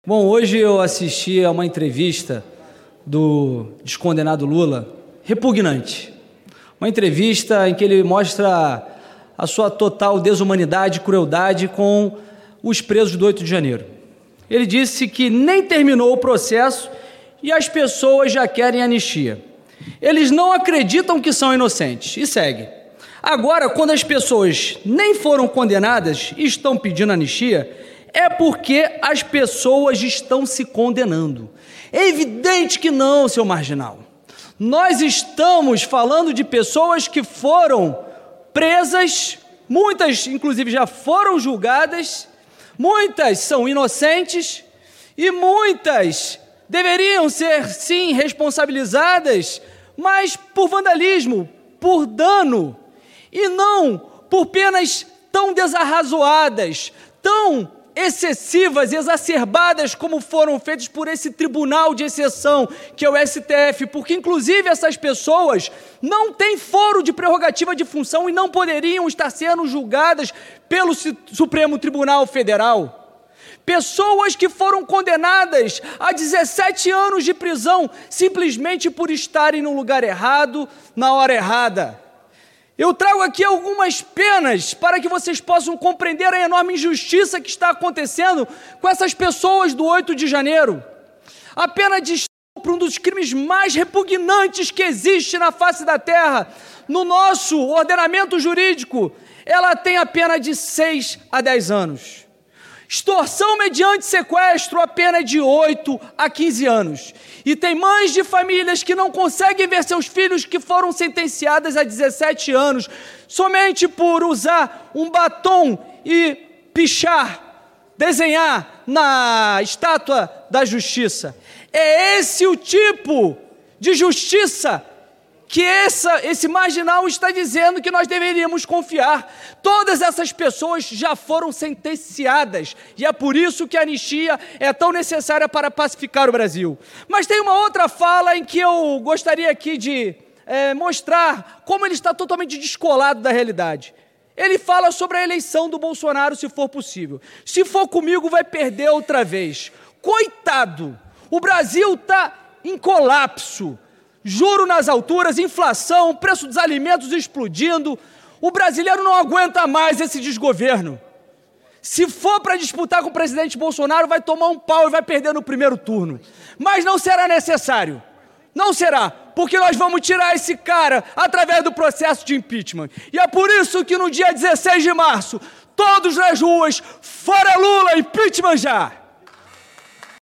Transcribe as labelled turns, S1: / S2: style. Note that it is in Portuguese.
S1: Bom, hoje eu assisti a uma entrevista do descondenado Lula, repugnante. Uma entrevista em que ele mostra a sua total desumanidade e crueldade com os presos do 8 de janeiro. Ele disse que nem terminou o processo e as pessoas já querem anistia. Eles não acreditam que são inocentes. E segue. Agora, quando as pessoas nem foram condenadas e estão pedindo anistia, é porque as pessoas estão se condenando. É evidente que não, seu marginal. Nós estamos falando de pessoas que foram presas, muitas inclusive já foram julgadas, muitas são inocentes e muitas deveriam ser, sim, responsabilizadas, mas por vandalismo, por dano, e não por penas tão desarrazoadas, tão excessivas e exacerbadas como foram feitas por esse tribunal de exceção, que é o STF, porque inclusive essas pessoas não têm foro de prerrogativa de função e não poderiam estar sendo julgadas pelo Supremo Tribunal Federal. Pessoas que foram condenadas a 17 anos de prisão simplesmente por estarem no lugar errado, na hora errada. Eu trago aqui algumas penas para que vocês possam compreender a enorme injustiça que está acontecendo com essas pessoas do 8 de janeiro. A pena de estupro, um dos crimes mais repugnantes que existe na face da terra, no nosso ordenamento jurídico, ela tem a pena de 6 a 10 anos. Extorsão mediante sequestro, a pena é de 8 a 15 anos. E tem mães de famílias que não conseguem ver seus filhos que foram sentenciadas a 17 anos, somente por usar um batom e pichar, desenhar na estátua da justiça. É esse o tipo de justiça que esse marginal está dizendo que nós deveríamos confiar. Todas essas pessoas já foram sentenciadas e é por isso que a anistia é tão necessária para pacificar o Brasil. Mas tem uma outra fala em que eu gostaria aqui de mostrar como ele está totalmente descolado da realidade. Ele fala sobre a eleição do Bolsonaro, se for possível. Se for comigo, vai perder outra vez. Coitado! O Brasil está em colapso. Juro nas alturas, inflação, preço dos alimentos explodindo. O brasileiro não aguenta mais esse desgoverno. Se for para disputar com o presidente Bolsonaro, vai tomar um pau e vai perder no primeiro turno. Mas não será necessário. Não será, porque nós vamos tirar esse cara através do processo de impeachment. E é por isso que no dia 16 de março, todos nas ruas, fora Lula, impeachment já!